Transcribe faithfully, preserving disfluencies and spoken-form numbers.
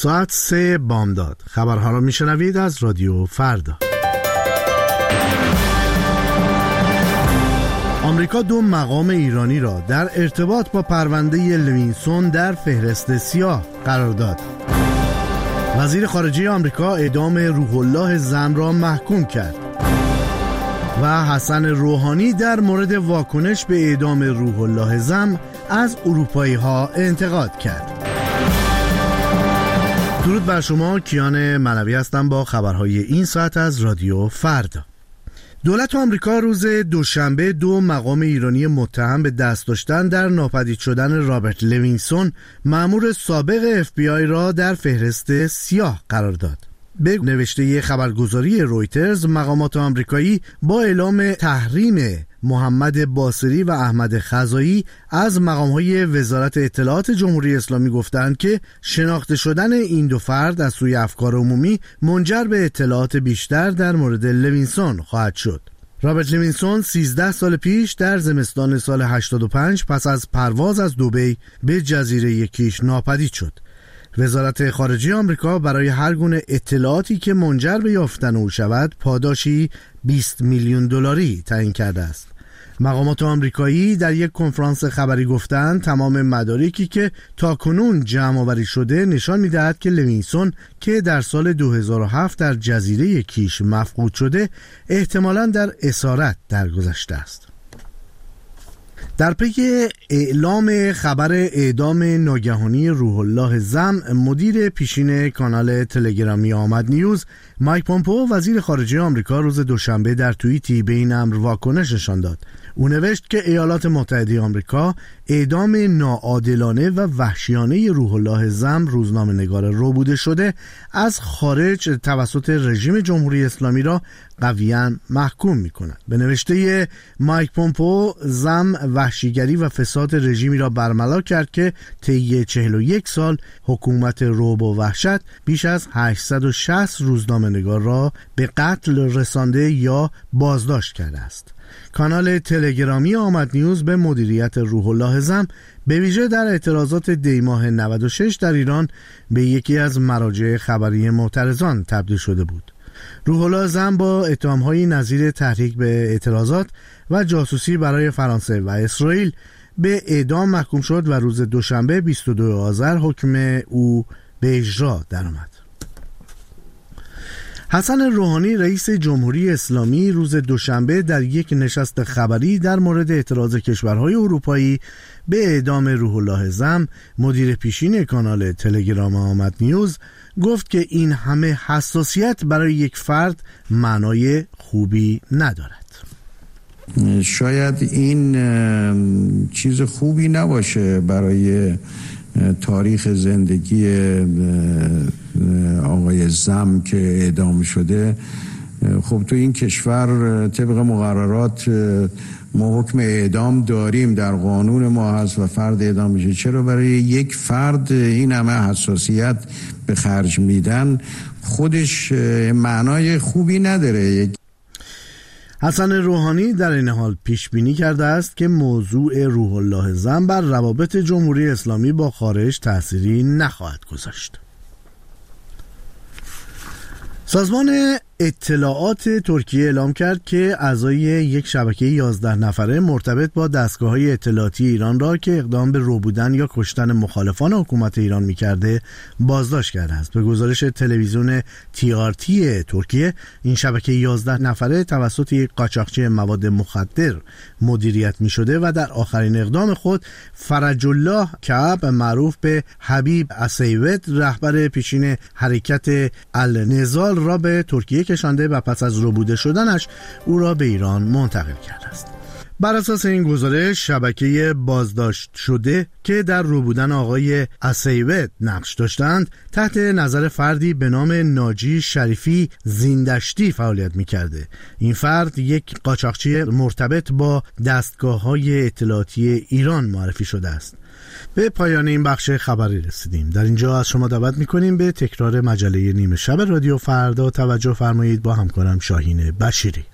ساعت سه بامداد. خبرها را میشنوید از رادیو فردا. آمریکا دو مقام ایرانی را در ارتباط با پرونده لوینسون در فهرست سیاه قرار داد. وزیر خارجه آمریکا اعدام روح الله زم را محکوم کرد و حسن روحانی در مورد واکنش به اعدام روح الله زم از اروپایی ها انتقاد کرد. درود بر شما، کیان منوی هستم با خبرهای این ساعت از رادیو فردا. دولت آمریکا روز دوشنبه دو مقام ایرانی متهم به دست داشتن در ناپدید شدن رابرت لوینسون، مأمور سابق اف بی آی را در فهرست سیاه قرار داد. به نوشته خبرگزاری رویترز، مقامات آمریکایی با اعلام تحریم محمد باصری و احمد خزایی از مقام‌های وزارت اطلاعات جمهوری اسلامی گفتند که شناخته شدن این دو فرد از سوی افکار عمومی منجر به اطلاعات بیشتر در مورد لوینسون خواهد شد. رابرت لوینسون سیزده سال پیش در زمستان سال هشتاد و پنج پس از پرواز از دبی به جزیره کیش ناپدید شد. وزارت خارجه آمریکا برای هر گونه اطلاعاتی که منجر به یافتن او شود پاداشی بیست میلیون دلاری تعیین کرده است. مقامات آمریکایی در یک کنفرانس خبری گفتند تمام مدارکی که تاکنون جمع آوری شده نشان می‌دهد که لوینسون که در سال دو هزار و هفت در جزیره کیش مفقود شده احتمالاً در اسارت درگذشته است. در پی اعلام خبر اعدام ناگهانی روح الله زم، مدیر پیشین کانال تلگرامی آمد نیوز مایک پومپئو وزیر خارجه آمریکا روز دوشنبه در توییتی به این امر واکنش نشان داد. او نوشت که ایالات متحده آمریکا اعدام ناعادلانه و وحشیانه روح الله زم، روزنامه‌نگار ربوده شده، از خارج توسط رژیم جمهوری اسلامی را قویاً محکوم می‌کند. به نوشته مایک پومپئو، زم وحشیگری و فساد رژیمی را برملا کرد که طی چهل و یک سال حکومت رعب و وحشت بیش از هشتصد و شصت روزنامه‌نگار را به قتل رسانده یا بازداشت کرده است. کانال تلگرامی آمد نیوز به مدیریت روح الله زم به ویژه در اعتراضات دی ماه نود و شش در ایران به یکی از مراجع خبری معترضان تبدیل شده بود. روح الله زم با اتهام‌های نظیر تحریک به اعتراضات و جاسوسی برای فرانسه و اسرائیل به اعدام محکوم شد و روز دوشنبه بیست و دو آذر حکم او به اجرا درآمد. حسن روحانی رئیس جمهوری اسلامی روز دوشنبه در یک نشست خبری در مورد اعتراض کشورهای اروپایی به اعدام روح الله زم، مدیر پیشین کانال تلگرام آمد نیوز، گفت که این همه حساسیت برای یک فرد معنای خوبی ندارد. شاید این چیز خوبی نباشه برای تاریخ زندگی آقای زم که اعدام شده. خب تو این کشور طبق مقررات ما حکم اعدام داریم، در قانون ما هست و فرد اعدام میشه. چرا برای یک فرد این همه حساسیت به خرج میدن؟ خودش معنای خوبی نداره. حسن روحانی در این حال پیش بینی کرده است که موضوع روح الله زم بر روابط جمهوری اسلامی با خارج تأثیری نخواهد گذاشت. سازمان اطلاعات ترکیه اعلام کرد که اعضای یک شبکه یازده نفره مرتبط با دستگاه‌های اطلاعاتی ایران را که اقدام به ربودن یا کشتن مخالفان حکومت ایران می‌کرده بازداشت کرده است. به گزارش تلویزیون تی آر تی ترکیه، این شبکه یازده نفره توسط یک قاچاقچی مواد مخدر مدیریت می‌شده و در آخرین اقدام خود فرج الله کعب معروف به حبیب اسیوت، رهبر پیشین حرکت النضال، را به ترکیه کشانده و پس از ربوده شدنش او را به ایران منتقل کرده است. بر اساس این گزارش، شبکه بازداشت شده که در ربودن آقای اسیوت نقش داشتند تحت نظر فردی به نام ناجی شریفی زیندشتی فعالیت می‌کرده. این فرد یک قاچاقچی مرتبط با دستگاه‌های اطلاعاتی ایران معرفی شده است. به پایان این بخش خبری رسیدیم. در اینجا از شما دعوت می‌کنیم به تکرار مجله نیمه شب رادیو فردا توجه فرمایید با همکارم شاهین بشیری.